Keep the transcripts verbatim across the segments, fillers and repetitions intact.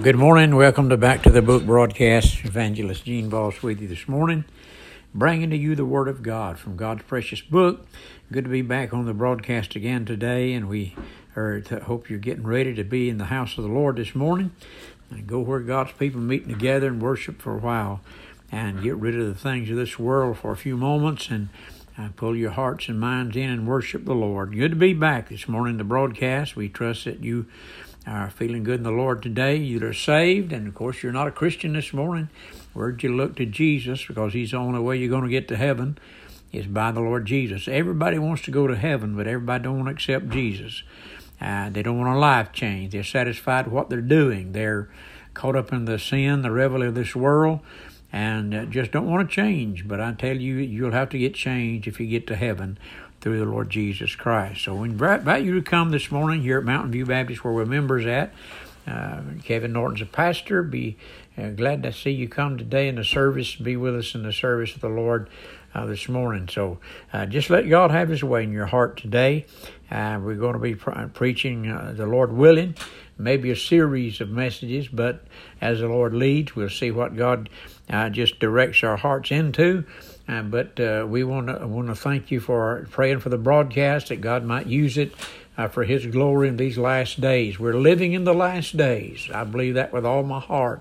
Good morning. Welcome to Back to the Book broadcast. Evangelist Gene Voss with you this morning, bringing to you the Word of God from God's precious book. Good to be back on the broadcast again today, and we are to hope you're getting ready to be in the house of the Lord this morning and go where God's people meet together and worship for a while and get rid of the things of this world for a few moments and uh, pull your hearts and minds in and worship the Lord. Good to be back this morning, the broadcast. We trust that you are feeling good in the Lord today. You are saved, and of course you're not a Christian this morning. Urge you to look to Jesus, because He's the only way you're going to get to heaven is by the Lord Jesus. Everybody wants to go to heaven, but everybody don't want to accept Jesus. Uh, they don't want a life change. They're satisfied with what they're doing. They're caught up in the sin, the revelry of this world, and uh, just don't want to change. But I tell you, you'll have to get changed if you get to heaven through the Lord Jesus Christ. So we invite you to come this morning here at Mountain View Baptist, where we're members at. Uh, Kevin Norton's a pastor. Be uh, glad to see you come today in the service, be with us in the service of the Lord uh, this morning. So uh, just let God have His way in your heart today. Uh, we're going to be pre- preaching, uh, the Lord willing, maybe a series of messages, but as the Lord leads, we'll see what God uh, just directs our hearts into. Uh, but uh, we want to want to thank you for praying for the broadcast, that God might use it uh, for His glory in these last days. We're living in the last days. I believe that with all my heart.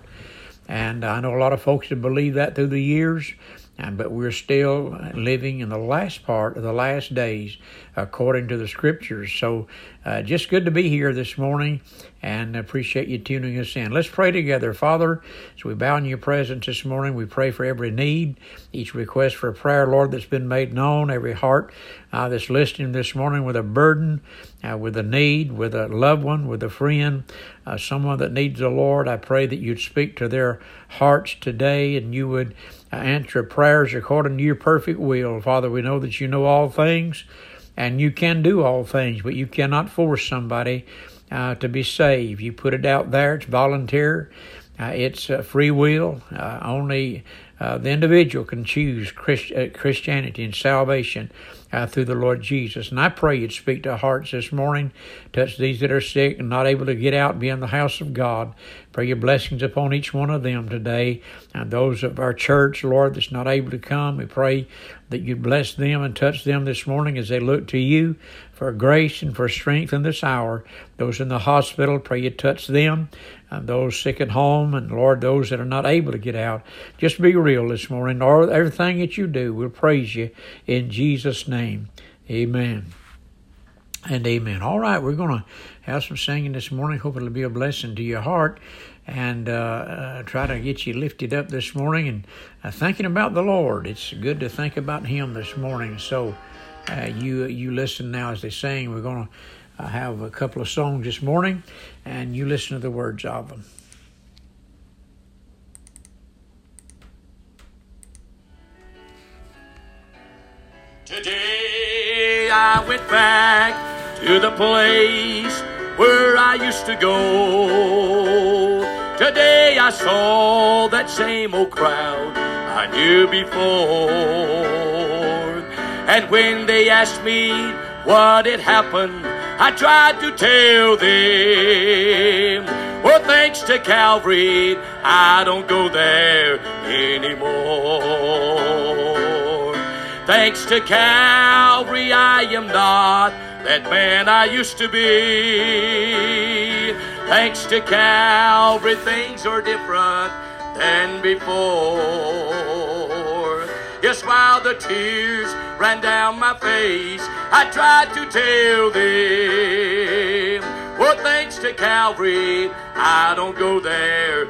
And I know a lot of folks have believed that through the years, uh, but we're still living in the last part of the last days according to the Scriptures. So uh, just good to be here this morning, and appreciate you tuning us in. Let's pray together. Father, as we bow in your presence this morning, we pray for every need, each request for prayer, Lord, that's been made known, every heart uh, that's listening this morning with a burden, uh, with a need, with a loved one, with a friend, uh, someone that needs the Lord. I pray that you'd speak to their hearts today, and you would uh, answer prayers according to your perfect will. Father, we know that you know all things, and you can do all things, but you cannot force somebody uh, to be saved. You put it out there. It's volunteer. Uh, it's uh, free will. Uh, only uh, the individual can choose Christ- uh, Christianity and salvation uh, through the Lord Jesus. And I pray you'd speak to hearts this morning. Touch these that are sick and not able to get out and be in the house of God. Pray your blessings upon each one of them today. And those of our church, Lord, that's not able to come, we pray that you'd bless them and touch them this morning as they look to you for grace and for strength in this hour. Those in the hospital, pray you touch them. And those sick at home, and Lord, those that are not able to get out, just be real this morning. Lord, everything that you do, we'll praise you in Jesus' name. Amen and amen. All right, we're going to have some singing this morning. Hope it'll be a blessing to your heart, and uh, uh, try to get you lifted up this morning and uh, thinking about the Lord. It's good to think about Him this morning. So uh, you you listen now as they sing. We're going to I have a couple of songs this morning, and you listen to the words of them. Today I went back to the place where I used to go. Today I saw that same old crowd I knew before. And when they asked me what had happened, I tried to tell them, well, thanks to Calvary, I don't go there anymore. Thanks to Calvary, I am not that man I used to be. Thanks to Calvary, things are different than before. Yes, while the tears ran down my face, I tried to tell them, well, thanks to Calvary, I don't go there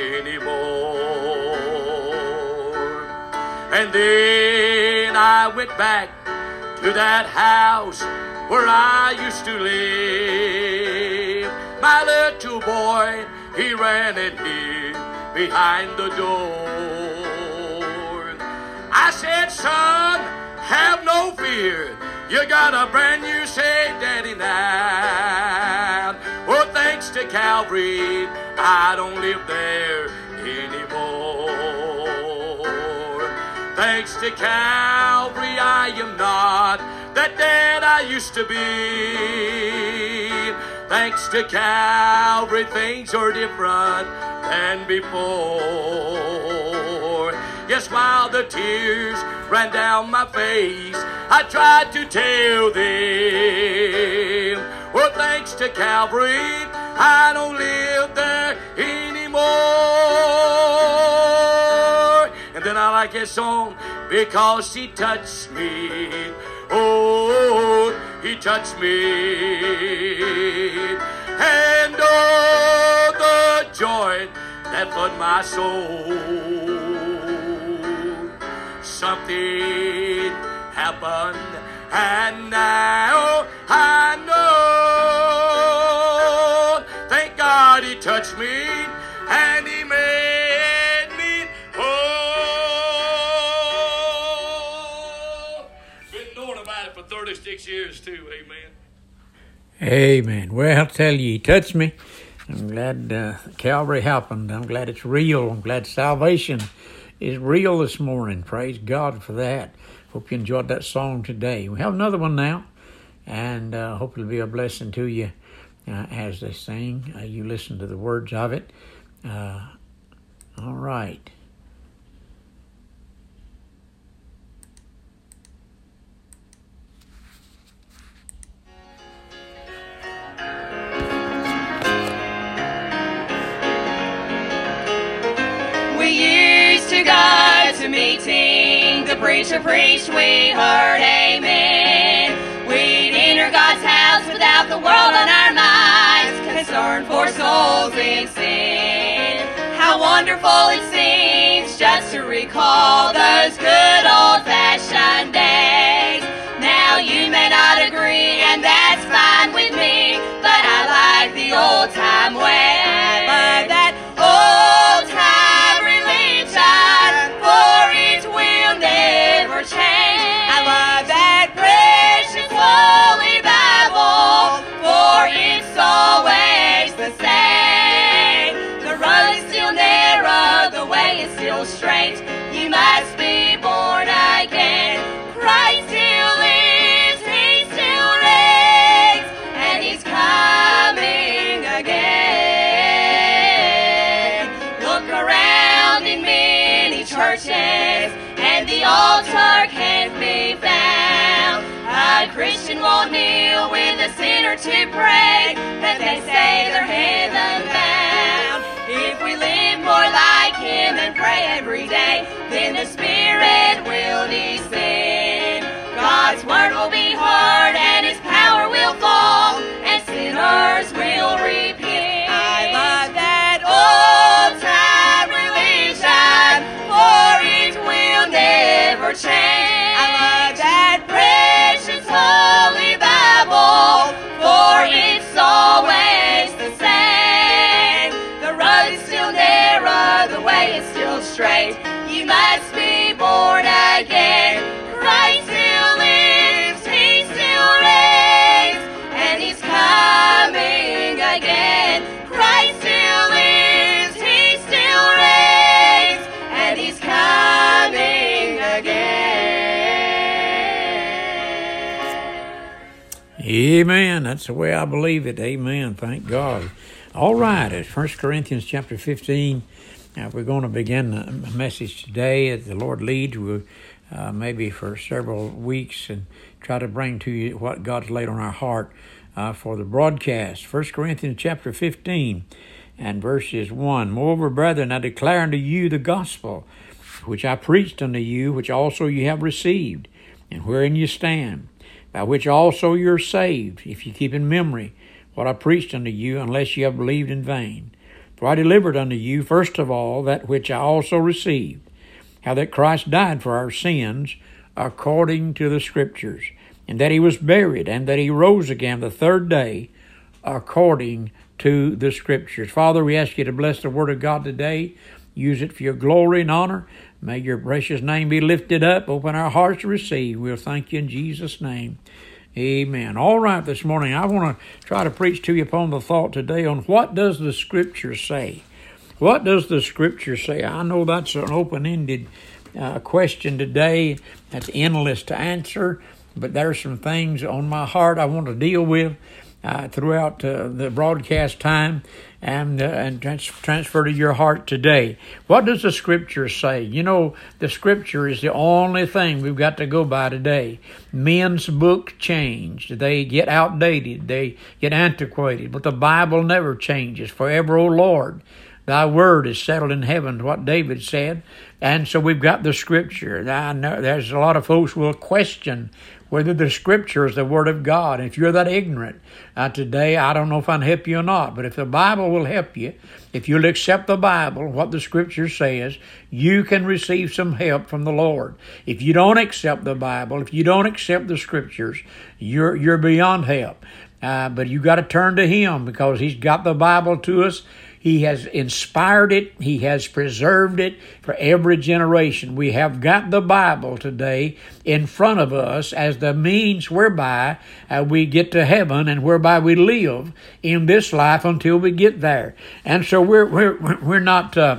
anymore. And then I went back to that house where I used to live. My little boy, he ran and hid behind the door. I said, son, have no fear. You got a brand new saved daddy now. Well, thanks to Calvary, I don't live there anymore. Thanks to Calvary, I am not that dad I used to be. Thanks to Calvary, things are different than before. Yes, while the tears ran down my face, I tried to tell them, well, thanks to Calvary, I don't live there anymore. And then I like that song, because he touched me. Oh, he touched me. And oh, the joy that flooded my soul. Something happened, and now I know. Thank God he touched me, and he made me whole. Been knowing about it for thirty-six years too, amen. Amen. Well, I'll tell you, he touched me. I'm glad uh, Calvary happened. I'm glad it's real. I'm glad salvation is real this morning. Praise God for that. Hope you enjoyed that song today. We have another one now, and uh, hope it'll be a blessing to you uh, as they sing. Uh, you listen to the words of it. Uh, all right. We used to go to meeting, the preacher preached, we heard amen. We'd enter God's house without the world on our minds, concerned for souls in sin. How wonderful it seems just to recall those good old-fashioned days. Now you may not agree, and that's fine with me, but I like the old-time way. But that old-time religion, for it will never change. I love that precious holy Bible, for it's always the same. The road is still narrow, the way is still straight. You must be born again. Christ still lives, he still reigns, and he's coming again. Look around in many churches, and the altar can't be found. A Christian won't kneel with a sinner to pray, that they say they're heaven bound. If we live more like him and pray every day, then the Spirit will descend. God's word will be hard, and his power will fall, and sinners will repent. I love that old-time religion, for it will never change. I love that precious holy Bible, for it's always the same. The road is still narrow, the way is still straight. You must be born again. Christ still lives, he still reigns, and he's coming again. Christ still lives, he still reigns, and he's coming again. Amen. That's the way I believe it. Amen. Thank God. All right. It's First Corinthians chapter fifteen. Now, we're going to begin a message today as the Lord leads. We'll uh, maybe for several weeks and try to bring to you what God's laid on our heart uh, for the broadcast. First Corinthians chapter fifteen and verses one. Moreover, brethren, I declare unto you the gospel which I preached unto you, which also you have received, and wherein you stand, by which also you are saved, if you keep in memory what I preached unto you, unless you have believed in vain. For I delivered unto you, first of all, that which I also received, how that Christ died for our sins, according to the Scriptures, and that he was buried, and that he rose again the third day, according to the Scriptures. Father, we ask you to bless the Word of God today. Use it for your glory and honor. May your precious name be lifted up. Open our hearts to receive. We'll thank you in Jesus' name. Amen. All right, this morning I want to try to preach to you upon the thought today on what does the Scripture say? What does the Scripture say? I know that's an open-ended uh, question today. That's endless to answer, but there's some things on my heart I want to deal with. uh, throughout uh, the broadcast time and uh, and trans- transfer to your heart today. What does the Scripture say? You know, the Scripture is the only thing we've got to go by today. Men's books change. They get outdated. They get antiquated. But the Bible never changes. Forever, O Lord, Thy word is settled in heaven, what David said. And so we've got the Scripture. I know there's a lot of folks will question whether the Scripture is the Word of God. If you're that ignorant uh, today, I don't know if I can help you or not. But if the Bible will help you, if you'll accept the Bible, what the Scripture says, you can receive some help from the Lord. If you don't accept the Bible, if you don't accept the Scriptures, you're you're beyond help. Uh, but you got to turn to Him because He's got the Bible to us. He has inspired it. He has preserved it for every generation. We have got the Bible today in front of us as the means whereby uh, we get to heaven and whereby we live in this life until we get there. And so we're we're we're not. Uh,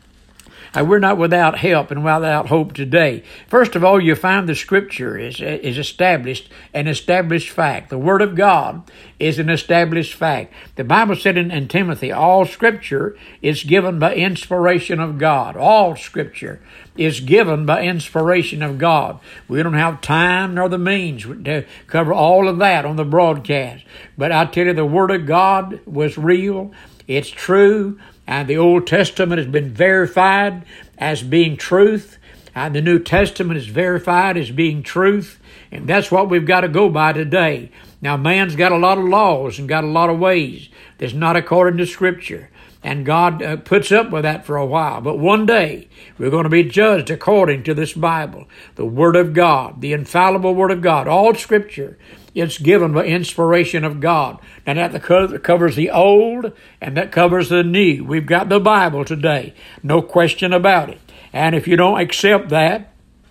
Uh, we're not without help and without hope today. First of all, you find the Scripture is is established, an established fact. The Word of God is an established fact. The Bible said in, in Timothy, all Scripture is given by inspiration of God. All Scripture is given by inspiration of God. We don't have time nor the means to cover all of that on the broadcast. But I tell you, the Word of God was real. It's true. And the Old Testament has been verified as being truth. And the New Testament is verified as being truth. And that's what we've got to go by today. Now, man's got a lot of laws and got a lot of ways that's not according to Scripture. And God uh, puts up with that for a while. But one day, we're going to be judged according to this Bible, the Word of God, the infallible Word of God. All Scripture, it's given by inspiration of God. And that covers the old and that covers the new. We've got the Bible today. No question about it. And if you don't accept that,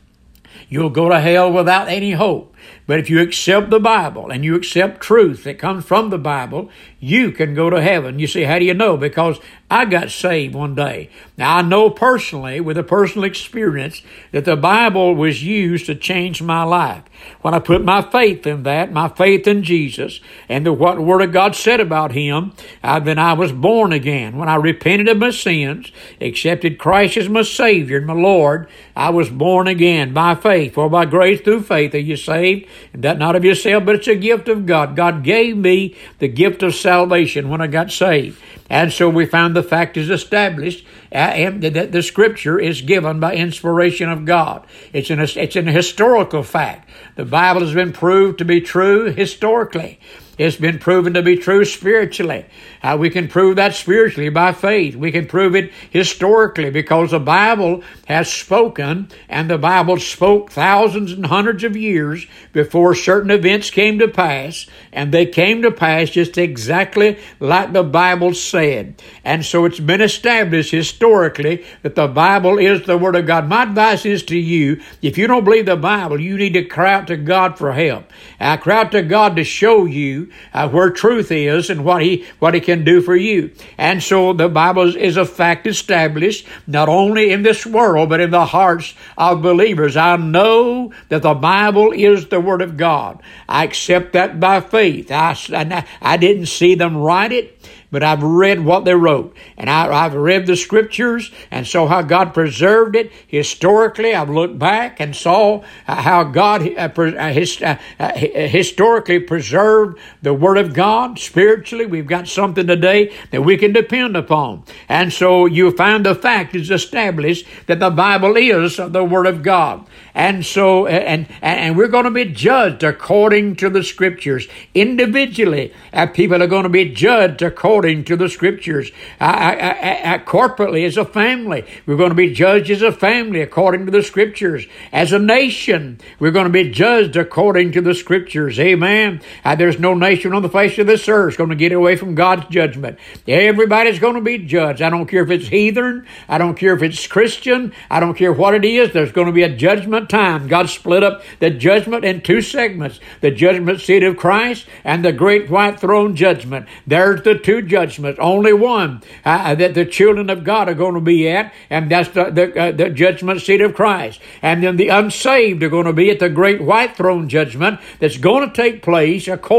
you'll go to hell without any hope. But if you accept the Bible and you accept truth that comes from the Bible, you can go to heaven. You see, how do you know? Because I got saved one day. Now, I know personally, with a personal experience, that the Bible was used to change my life. When I put my faith in that, my faith in Jesus, and the, what the Word of God said about Him, uh, then I was born again. When I repented of my sins, accepted Christ as my Savior and my Lord, I was born again by faith. For by grace through faith are you saved, and that not of yourself, but it's a gift of God. God gave me the gift of salvation when I got saved. And so we found the fact is established uh, and that the Scripture is given by inspiration of God. It's an, it's an historical fact. The Bible has been proved to be true historically. It's been proven to be true spiritually. Uh, we can prove that spiritually by faith. We can prove it historically because the Bible has spoken, and the Bible spoke thousands and hundreds of years before certain events came to pass, and they came to pass just exactly like the Bible said. And so it's been established historically that the Bible is the Word of God. My advice is to you, if you don't believe the Bible, you need to cry out to God for help. Uh, cry out to God to show you Uh, where truth is and what he what he can do for you. And so the Bible is, is a fact established not only in this world but in the hearts of believers. I know that the Bible is the Word of God. I accept that by faith. I, I, I didn't see them write it, but I've read what they wrote. And I, I've read the Scriptures and saw how God preserved it historically. I've looked back and saw how God uh, uh, his, uh, uh, historically preserved the Word of God. Spiritually, we've got something today that we can depend upon. And so you find the fact is established that the Bible is the Word of God. And so, and, and we're going to be judged according to the Scriptures. Individually, uh, people are going to be judged according to the Scriptures. Uh, uh, uh, corporately, as a family, we're going to be judged as a family according to the Scriptures. As a nation, we're going to be judged according to the Scriptures. Amen. Uh, there's no nation on the face of this earth going to get away from God's judgment. Everybody's going to be judged. I don't care if it's heathen. I don't care if it's Christian. I don't care what it is. There's going to be a judgment time. God split up the judgment in two segments. The judgment seat of Christ and the great white throne judgment. There's the two judgments. Only one uh, that the children of God are going to be at, and that's the, the, uh, the judgment seat of Christ. And then the unsaved are going to be at the great white throne judgment that's going to take place according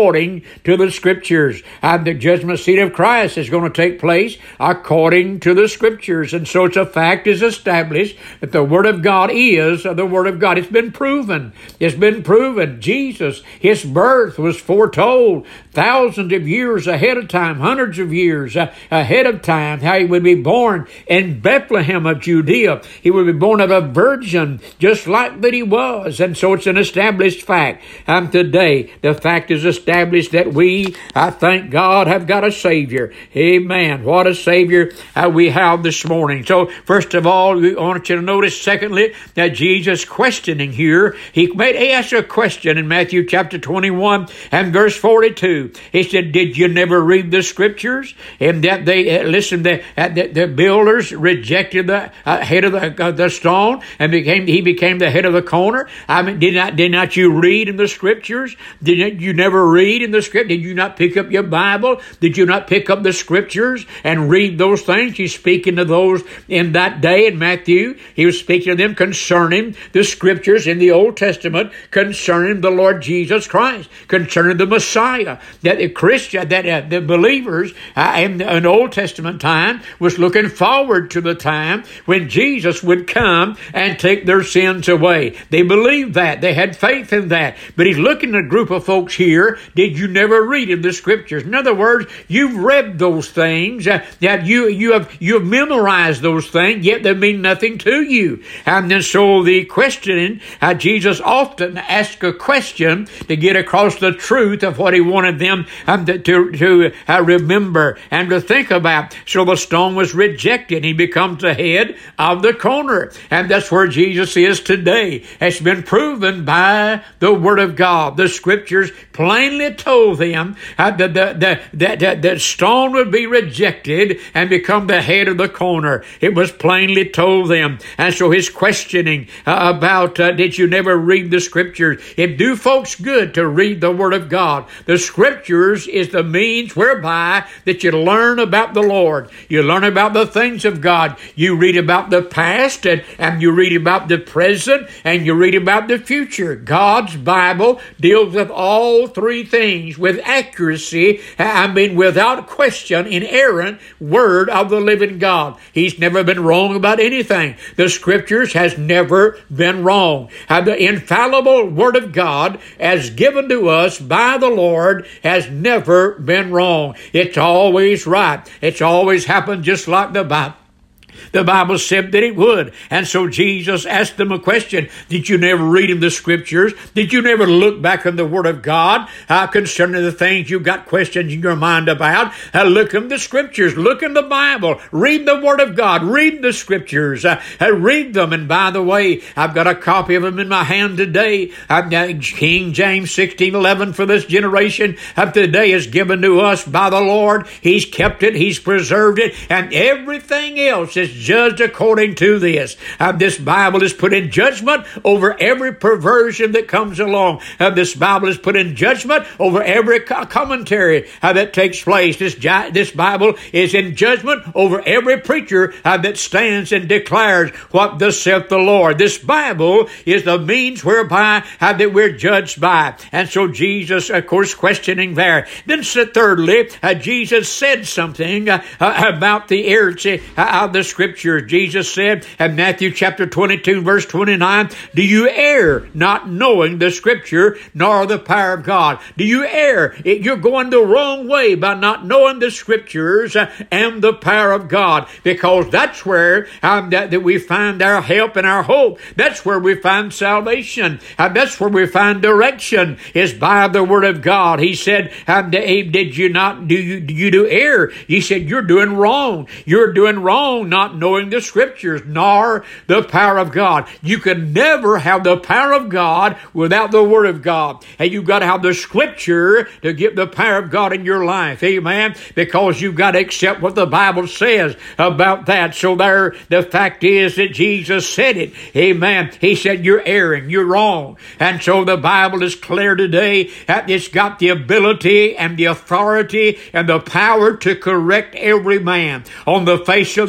according to the Scriptures. And the judgment seat of Christ is going to take place according to the Scriptures. And so it's a fact is established that the Word of God is the Word of God. It's been proven. It's been proven. Jesus, His birth was foretold thousands of years ahead of time, hundreds of years uh, ahead of time, how He would be born in Bethlehem of Judea. He would be born of a virgin, just like that He was. And so it's an established fact. And today, the fact is established that we, I thank God, have got a Savior. Amen. What a Savior uh, we have this morning. So, first of all, we want you to notice, secondly, that Jesus questioning here, He made he asked a question in Matthew chapter twenty-one and verse forty-two. He said, did you never read the Scriptures? And that they, uh, listen, the, uh, the, the builders rejected the uh, head of the, uh, the stone and became, he became the head of the corner. I mean, did not, did not you read in the Scriptures? Did you never read in the Script? Did you not pick up your Bible? Did you not pick up the Scriptures and read those things? He's speaking to those in that day in Matthew. He was speaking to them concerning the Scriptures in the Old Testament, concerning the Lord Jesus Christ, concerning the Messiah. That the Christian, that uh, the believers uh, in an Old Testament time was looking forward to the time when Jesus would come and take their sins away. They believed that. They had faith in that. But He's looking at a group of folks here. Did you never read in the Scriptures? In other words, you've read those things. Uh, that you you have you have memorized those things, yet they mean nothing to you. And then so the questioning, uh, Jesus often asked a question to get across the truth of what He wanted them um, to to, to uh, remember and to think about. So the stone was rejected. He becomes the head of the corner, and that's where Jesus is today. It's been proven by the Word of God. The Scriptures plainly told them uh, that the, the, the, the, the stone would be rejected and become the head of the corner. It was plainly told them. And so His questioning uh, about, uh, did you never read the Scriptures? It do folks good to read the Word of God. The Scriptures is the means whereby that you learn about the Lord. You learn about the things of God. You read about the past and, and you read about the present and you read about the future. God's Bible deals with all three things with accuracy. I mean, without question, inerrant Word of the living God. He's never been wrong about anything. The Scriptures has never been wrong. And the infallible Word of God, as given to us by the Lord, has never been wrong. It's always right. It's always happened just like the Bible. The Bible said that it would. And so Jesus asked them a question. Did you never read in the Scriptures? Did you never look back in the Word of God uh, concerning the things you got questions in your mind about? Uh, look in the Scriptures. Look in the Bible. Read the Word of God. Read the Scriptures. Uh, uh, read them. And by the way, I've got a copy of them in my hand today. Uh, King James sixteen eleven for this generation of today is given to us by the Lord. He's kept it. He's preserved it. And everything else is judged according to this. Uh, this Bible is put in judgment over every perversion that comes along. Uh, this Bible is put in judgment over every co- commentary uh, that takes place. This, gi- this Bible is in judgment over every preacher uh, that stands and declares what thus saith the Lord. This Bible is the means whereby uh, that we're judged by. And so Jesus, of course, questioning there. Then thirdly, uh, Jesus said something uh, uh, about the inerrancy uh, of the Scripture. Jesus said in Matthew chapter twenty-two, verse twenty-nine, do you err not knowing the Scripture nor the power of God? Do you err? You're going the wrong way by not knowing the Scriptures and the power of God, because that's where um, that, that we find our help and our hope. That's where we find salvation. And that's where we find direction, is by the Word of God. He said, um, did you not, do you, do you do err? He said, you're doing wrong. You're doing wrong not knowing the Scriptures nor the power of God. You can never have the power of God without the Word of God. And you've got to have the Scripture to get the power of God in your life. Amen? Because you've got to accept what the Bible says about that. So there, the fact is that Jesus said it. Amen. He said, you're erring. You're wrong. And so the Bible is clear today that it's got the ability and the authority and the power to correct every man on the face of this earth.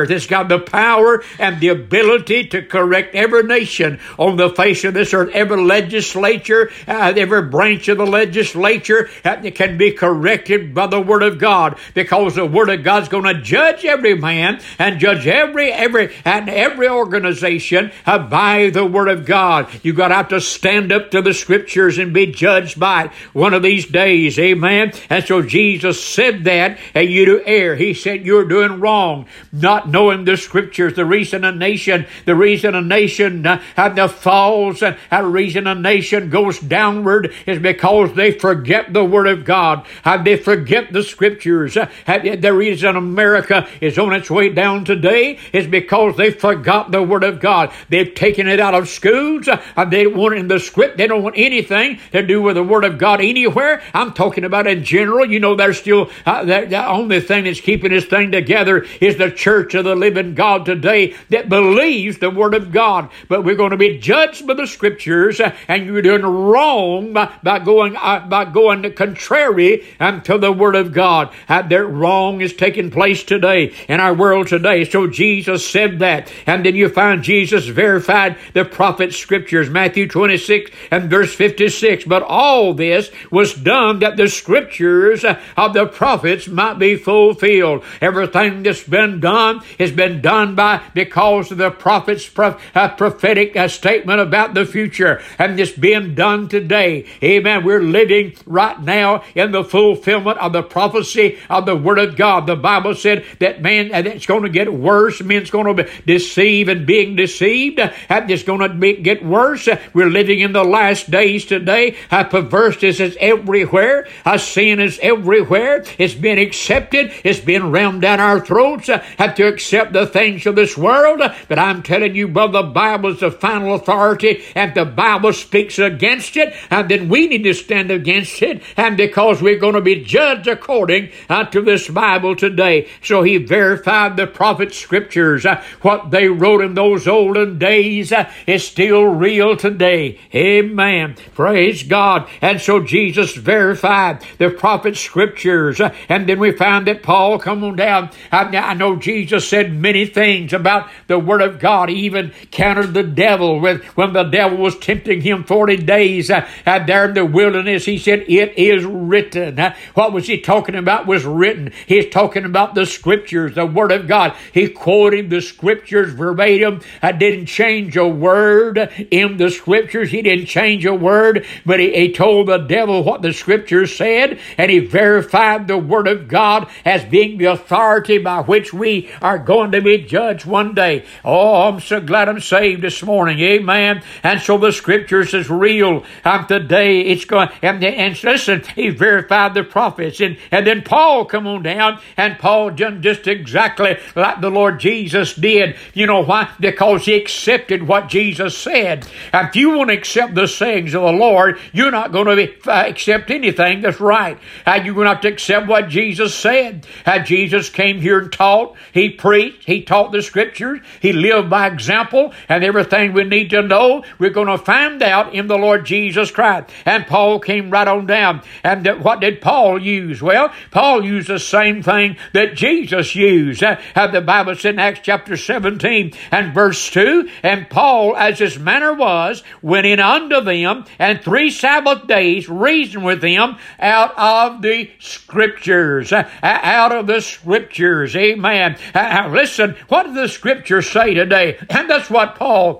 earth. It's got the power and the ability to correct every nation on the face of this earth. Every legislature, uh, every branch of the legislature uh, can be corrected by the Word of God, because the Word of God's going to judge every man and judge every every and every organization uh, by the Word of God. You got to have to stand up to the Scriptures and be judged by it one of these days. Amen. And so Jesus said that, and you do err. He said you're doing wrong, not knowing the Scriptures. The reason a nation, the reason a nation uh, uh, falls, and uh, the reason a nation goes downward is because they forget the Word of God. Uh, they forget the Scriptures. Uh, the reason America is on its way down today is because they forgot the Word of God. They've taken it out of schools. Uh, they don't want it in the script. They don't want anything to do with the Word of God anywhere. I'm talking about in general. You know, there's still uh, the, the only thing that's keeping this thing together is the church of the living God today that believes the Word of God. But we're going to be judged by the Scriptures, uh, and you're doing wrong by, by going uh, by going contrary um, to the Word of God. Uh, that wrong is taking place today in our world today. So Jesus said that, and then you find Jesus verified the prophet Scriptures, Matthew twenty-six and verse fifty-six. But all this was done that the Scriptures of the prophets might be fulfilled. Everything that's been done has been done by because of the prophet's pro- uh, prophetic uh, statement about the future, and it's being done today. Amen. We're living right now in the fulfillment of the prophecy of the Word of God. The Bible said that man, and it's going to get worse. Men's going to be deceived and being deceived. And it's going to be, get worse. We're living in the last days today. Uh, perverseness is everywhere. Uh, sin is everywhere. It's been accepted. It's been rammed down our throats. Uh, have to accept the things of this world. But I'm telling you, brother, the Bible is the final authority, and the Bible speaks against it, and then we need to stand against it, and because we're going to be judged according uh, to this Bible today. So he verified the prophet Scriptures. Uh, what they wrote in those olden days uh, is still real today. Amen. Praise God. And so Jesus verified the prophet Scriptures. Uh, and then we found that Paul, come on down. I, I know Jesus said many things about the Word of God. He even countered the devil when, when the devil was tempting him forty days uh, uh, there in the wilderness. He said, it is written. Uh, what was he talking about was written. He's talking about the Scriptures, the Word of God. He quoted the Scriptures verbatim. I didn't change a word in the Scriptures. He didn't change a word, but he, he told the devil what the Scriptures said, and he verified the Word of God as being the authority by which we are going to be judged one day. Oh, I'm so glad I'm saved this morning. Amen. And so the Scriptures is real. Um, today it's going, and, and listen, he verified the prophets. And, and then Paul come on down, and Paul done just exactly like the Lord Jesus did. You know why? Because he accepted what Jesus said. And if you want to accept the sayings of the Lord, you're not going to be, uh, accept anything that's right. Uh, you're going to have to accept what Jesus said. Uh, Jesus came here and taught. He preached. He taught the Scriptures. He lived by example. And everything we need to know, we're going to find out in the Lord Jesus Christ. And Paul came right on down. And uh, what did Paul use? Well, Paul used the same thing that Jesus used. Uh, uh, the Bible said in Acts chapter seventeen and verse two, and Paul, as his manner was, went in unto them, and three Sabbath days reasoned with them out of the Scriptures. Uh, out of the Scriptures. Amen. Uh, listen, what do the Scriptures say today? And that's what Paul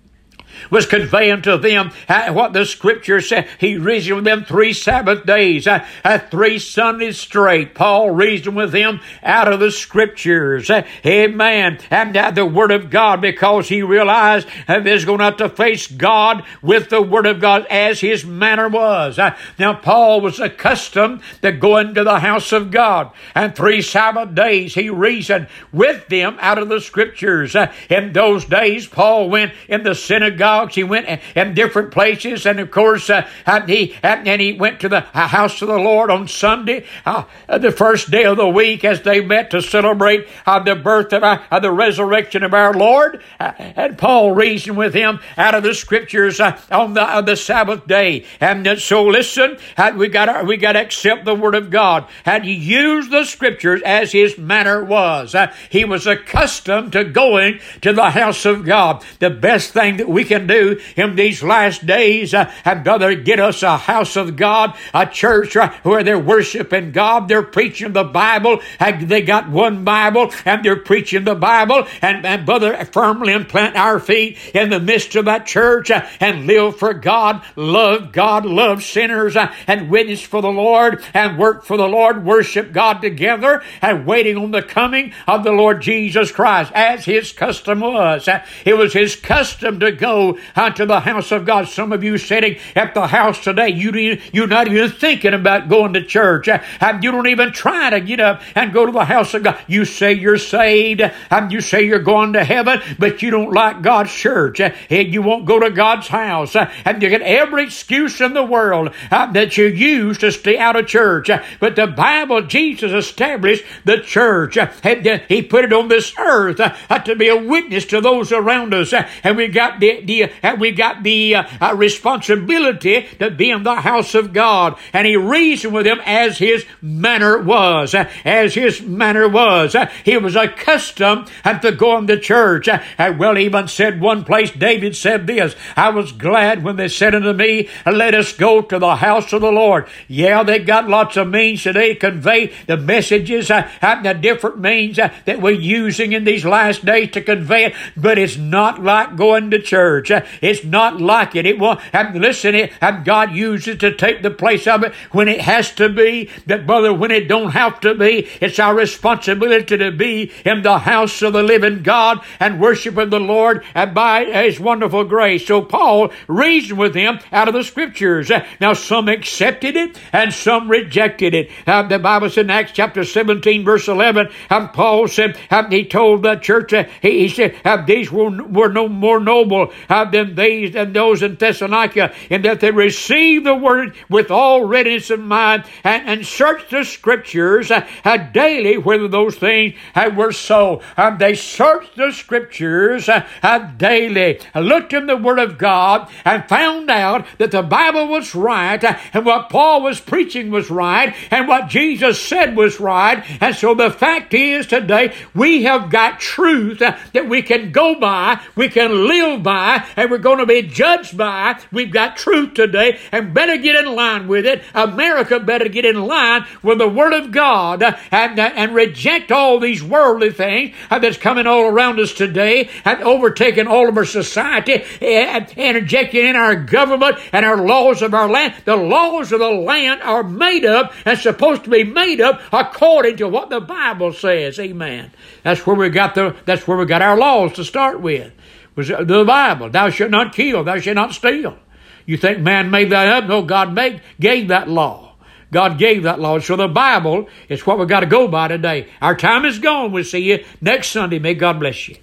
was conveying to them uh, what the Scripture said. He reasoned with them three Sabbath days, uh, uh, three Sundays straight. Paul reasoned with them out of the Scriptures. Uh, amen. And uh, the Word of God, because he realized uh, that he's going to have to face God with the Word of God as his manner was. Uh, now, Paul was accustomed to going to the house of God, and three Sabbath days he reasoned with them out of the Scriptures. Uh, in those days, Paul went in the synagogue synagogues. He went in different places. And of course, uh, he, and he went to the house of the Lord on Sunday, uh, the first day of the week, as they met to celebrate uh, the birth of, our, of the resurrection of our Lord. Uh, and Paul reasoned with him out of the scriptures uh, on the, uh, the Sabbath day. And uh, so listen, uh, we got we got to accept the word of God. And he used the scriptures as his manner was. Uh, he was accustomed to going to the house of God. The best thing that we can do in these last days, uh, and brother, get us a house of God, a church uh, where they're worshiping God, they're preaching the Bible, and they got one Bible, and they're preaching the Bible, and, and brother, firmly implant our feet in the midst of that church, uh, and live for God, love God, love sinners, uh, and witness for the Lord, and work for the Lord, worship God together, and waiting on the coming of the Lord Jesus Christ, as his custom was. Uh, it was his custom to go unto the house of God. Some of you sitting at the house today, you, you're not even thinking about going to church. Uh, and you don't even try to get up and go to the house of God. You say you're saved, and you say you're going to heaven, but you don't like God's church. Uh, and you won't go to God's house. Uh, and you get every excuse in the world uh, that you use to stay out of church. Uh, but the Bible, Jesus established the church. Uh, and, uh, he put it on this earth uh, uh, to be a witness to those around us. Uh, and we got the, the uh, we got the uh, uh, responsibility to be in the house of God. And he reasoned with them as his manner was. Uh, as his manner was. Uh, he was accustomed uh, to going to church. Uh, uh, well, he even said one place, David said this, I was glad when they said unto me, let us go to the house of the Lord. Yeah, they got lots of means today to convey the messages, uh, and the different means uh, that we're using in these last days to convey it, but it's not like going to church. Uh, it's not like it. It will, and listen, it, and God uses to take the place of it when it has to be, but brother, when it don't have to be, it's our responsibility to be in the house of the living God and worshiping the Lord and by his wonderful grace. So Paul reasoned with him out of the scriptures. Uh, now some accepted it and some rejected it. Uh, the Bible said in Acts chapter seventeen verse eleven, and Paul said, uh, he told the church, uh, he, he said, uh, these were, were no more noble uh, than these and those in Thessalonica, in that they received the word with all readiness of mind, and, and searched the scriptures uh, uh, daily whether those things uh, were so. Um, they searched the scriptures uh, uh, daily, looked in the word of God, and found out that the Bible was right, uh, and what Paul was preaching was right, and what Jesus said was right. And so the fact is today, we have got truth uh, that we can go by, we can live by, and we're going to be judged by. We've got truth today, and better get in line with it. America better get in line with the Word of God, uh, and, uh, and reject all these worldly things uh, that's coming all around us today, and overtaking all of our society, and interjecting in our government and our laws of our land. The laws of the land are made up and supposed to be made up according to what the Bible says. Amen. That's where we got the. That's where we got our laws to start with. Was the Bible? Thou shalt not kill. Thou shalt not steal. You think man made that up? No, God made gave that law. God gave that law. So the Bible is what we got to go by today. Our time is gone. We'll see you next Sunday. May God bless you.